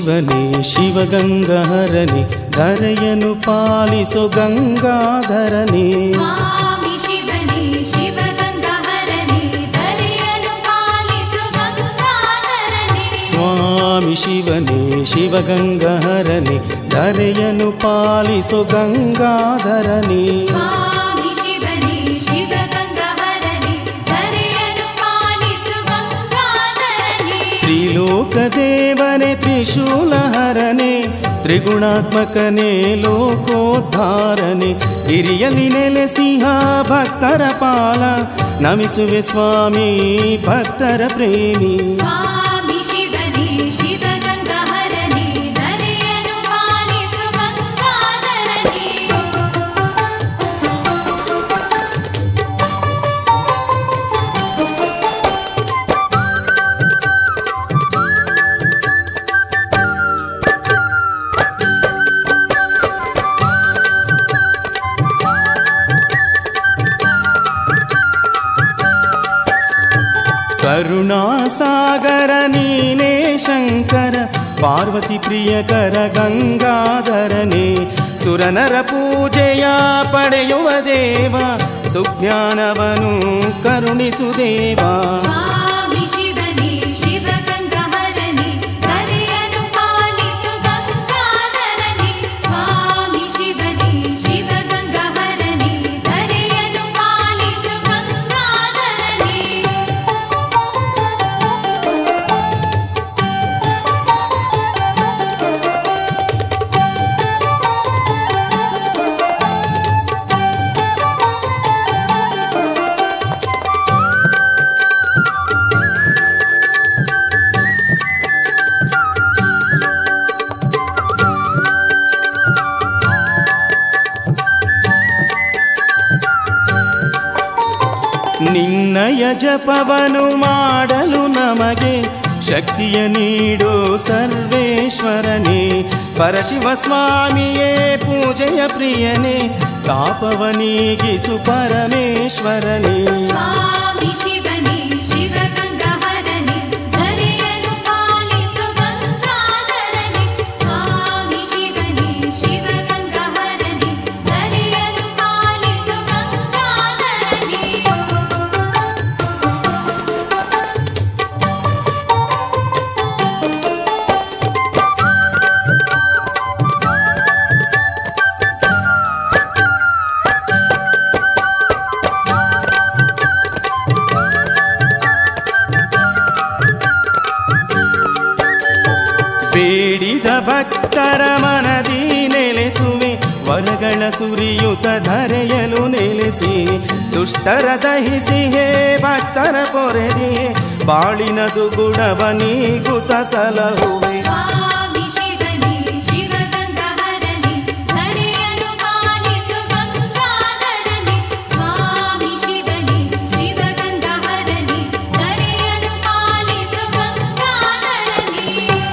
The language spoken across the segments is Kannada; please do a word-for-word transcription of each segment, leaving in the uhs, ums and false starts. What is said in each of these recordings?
ಶಿವನೇ ಶಿವಗಂಗಾಹರನೇ ಧರೆಯನ್ನು ಪಾಲಿಸೋ ಗಂಗಾಧರನೇ. ಸ್ವಾಮಿ ಶಿವನೇ ಶಿವಗಂಗಾಹರನೇ ಧರೆಯನ್ನು ಪಾಲಿಸೋ ಗಂಗಾಧರನೇ. ಸ್ವಾಮಿ ಶಿವನೇ ಶಿವಗಂಗಾಹರನೇ ಧರೆಯನ್ನು ಪಾಲಿಸೋ ಗಂಗಾಧರನೇ. ಸ್ವಾಮಿ ಶಿವನೇ ಶಿವಗಂಗಾಹರನೇ ಧರೆಯನ್ನು ಪಾಲಿಸೋ ಗಂಗಾಧರನೇ. ತ್ರಿಲೋಕದೇವನೇ ತ್ರಿಶೂಲಹರನೇ ತ್ರಿಗುಣಾತ್ಮಕನೇ ಲೋಕೋದ್ಧಾರನೆ ಹಿರಿಯಲಿ ನೆಲೆಸಿಹ ಭಕ್ತರ ಪಾಲ ನಮಿಸುವೆ ಸ್ವಾಮಿ ಭಕ್ತರ ಪ್ರೇಮಿ. ಸ್ವಾಮಿ ಶಿವನೇ ಶಿವಗಂಗಾಹರನೇ ಧರೆಯನ್ನು ಪಾಲಿಸೋ ಗಂಗಾಧರನೇ. ಕರುಣಾಸಾಗರ ನೀನೇ ಶಂಕರ ಪಾರ್ವತಿ ಪ್ರಿಯಕರ ಗಂಗಾಧರನೇ ಸುರನರ ಪೂಜೆಯ ಪಡೆಯುವ ದೇವ ಸುಜ್ಞಾನವನು ಕರುಣಿಸು ದೇವ. ಸ್ವಾಮಿ ಶಿವನೇ ಶಿವಗಂಗಾಹರನೇ ಧರೆಯನ್ನು ಪಾಲಿಸೋ ಗಂಗಾಧರನೇ. ಸ್ವಾಮಿ ಶಿವನೇ ಶಿವಗಂಗಾಹರನೇ ಧರೆಯನ್ನು ಪಾಲಿಸೋ ಗಂಗಾಧರನೇ. ನಿನ್ನಯ ಜಪವನು ಮಾಡಲು ನಮಗೆ ಶಕ್ತಿಯ ನೀಡೋ ಸರ್ವೇಶ್ವರನೇ ಪರಶಿವ ಸ್ವಾಮಿಯೇ ಪೂಜೆಯ ಪ್ರಿಯನೇ ತಾಪವನೀಗಿಸು ಪರಮೇಶ್ವರನೇ. ಸ್ವಾಮಿ ಶಿವನೇ ಶಿವಗಂಗಾಹರನೇ ಧರೆಯನ್ನು ಪಾಲಿಸೋ ಗಂಗಾಧರನೇ. ಸ್ವಾಮಿ ಶಿವನೇ ಶಿವಗಂಗಾಹರನೇ ಧರೆಯನ್ನು ಪಾಲಿಸೋ ಗಂಗಾಧರನೇ. ಬೇಡಿದ ಭಕ್ತರ ಮನದಿ ನೆಲೆಸುವೆ ವರಗಳ ಸುರಿಯುತ ಧರೆಯಲು ನೆಲೆಸಿ ದುಷ್ಟರ ದಹಿಸಿ ಹೇ ಭಕ್ತರ ಪೊರೆದಿ ಬಾಳಿನದು ಗುಣವ ನೀಗುತ ಸಲಹುವೆ. ಸ್ವಾಮಿ ಶಿವನೇ ಶಿವಗಂಗಾಹರನೇ ಧರೆಯನ್ನು ಪಾಲಿಸೋ ಗಂಗಾಧರನೇ. ಸ್ವಾಮಿ ಶಿವನೇ ಶಿವಗಂಗಾಹರನೇ ಧರೆಯನ್ನು ಪಾಲಿಸೋ ಗಂಗಾಧರನೇ.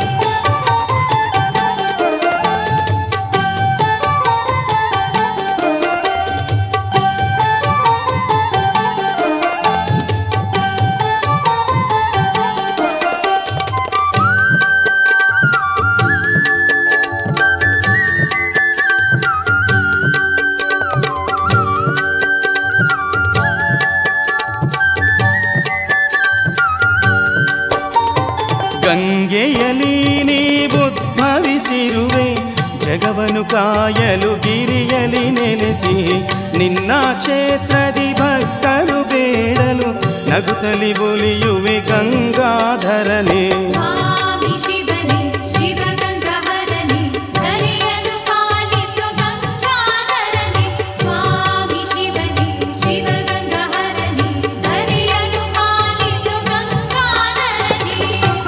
ಗಂಗೆಯಲಿ ನೀವುದ್ಭವಿಸಿರುವೆ ಜಗವನು ಕಾಯಲು ಗಿರಿಯಲಿ ನೆಲೆಸಿ ನಿನ್ನ ಕ್ಷೇತ್ರದಿ ಭಕ್ತರು ಬೇಡಲು ನಗುತ್ತಲಿ ಒಲಿಯುವೆ ಗಂಗಾಧರನೇ. ಸ್ವಾಮಿ ಶಿವನೇ ಶಿವಗಂಗಾಹರನೇ ಧರೆಯನ್ನು ಪಾಲಿಸೋ ಗಂಗಾಧರನೇ. ಸ್ವಾಮಿ ಶಿವನೇ ಶಿವಗಂಗಾಹರನೇ ಧರೆಯನ್ನು ಪಾಲಿಸೋ ಗಂಗಾಧರನೇ.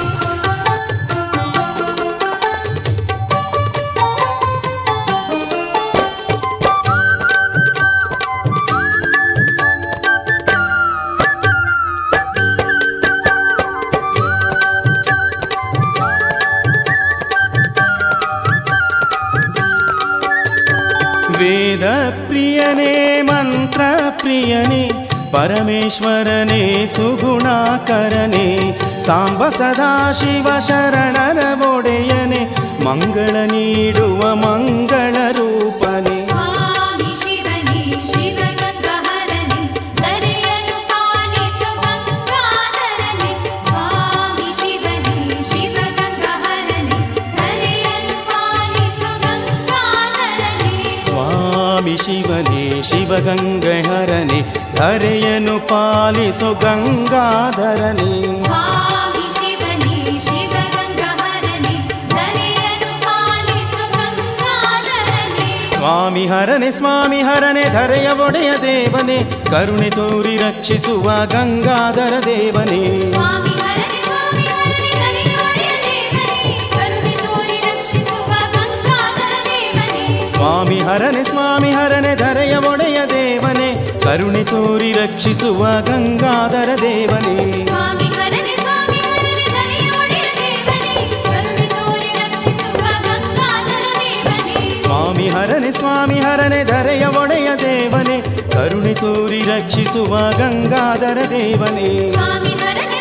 ವೇದ ಪ್ರಿಯನೇ ಮಂತ್ರ ಪ್ರಿಯನೇ ಪರಮೇಶ್ವರನೇ ಸುಗುಣಾಕರನೇ ಸಾಂಬ ಸದಾ ಶಿವ ಶರಣರ ಒಡೆಯನೇ ಮಂಗಳ ನೀಡುವ ಮಂಗಳ ರೂಪನೆ ಸ್ವಾಮಿ ಶಿವನೇ ಶಿವಗಂಗಾಹರನೇ ಧರೆಯನ್ನು ಪಾಲಿಸೋ ಗಂಗಾಧರನೇ ಸ್ವಾಮಿ ಶಿವನೇ ಶಿವಗಂಗಾಹರನೇ ಧರೆಯನ್ನು ಪಾಲಿಸೋ ಗಂಗಾಧರನೇ ಸ್ವಾಮಿ ಶಿವನೇ ಶಿವಗಂಗಾಹರನೇ ಧರೆಯನ್ನು ಪಾಲಿಸೋ ಗಂಗಾಧರನೇ ಸ್ವಾಮಿ ಶಿವನೇ ಶಿವಗಂಗಾಹರನೇ ಧರೆಯನ್ನು ಪಾಲಿಸೋ ಗಂಗಾಧರನೇ ಸ್ವಾಮಿ ಹರನೆ ಸ್ವಾಮಿ ಹರನೆ ಧರೆಯ ಒಡೆಯ ದೇವನೇ ಕರುಣೆ ತೋರಿ ರಕ್ಷಿಸುವ ಗಂಗಾಧರ ದೇವನೇ ಸ್ವಾಮಿ ಹರನೇ ಸ್ವಾಮಿ ಹರನೇ ಧರೆಯ ಒಡೆಯ ದೇವನೇ ಕರುಣೆ ತೋರಿ ರಕ್ಷಿಸುವ ಗಂಗಾಧರ ದೇವನೇ ಸ್ವಾಮಿ ಹರನೆ ಸ್ವಾಮಿ ಹರನೆ ಧರೆಯ ಒಡೆಯ ದೇವನೇ ಕರುಣೆ ತೋರಿ ರಕ್ಷಿಸುವ ಗಂಗಾಧರ ದೇವನೇ ಸ್ವಾಮಿ ಹರನೇ ಸ್ವಾಮಿ ಹರನೇ ಧರೆಯ ಒಡೆಯ ದೇವನೇ ಕರುಣೆ ತೋರಿ ರಕ್ಷಿಸುವ ಗಂಗಾಧರ ದೇವನೇ ಸ್ವಾಮಿ ಹರನೆ ಸ್ವಾಮಿ ಹರನೆ ಧರೆಯ ಒಡೆಯ ದೇವನೇ ಕರುಣೆ ತೋರಿ ರಕ್ಷಿಸುವ ಗಂಗಾಧರ ದೇವನೇ ಸ್ವಾಮಿ ಹರನೇ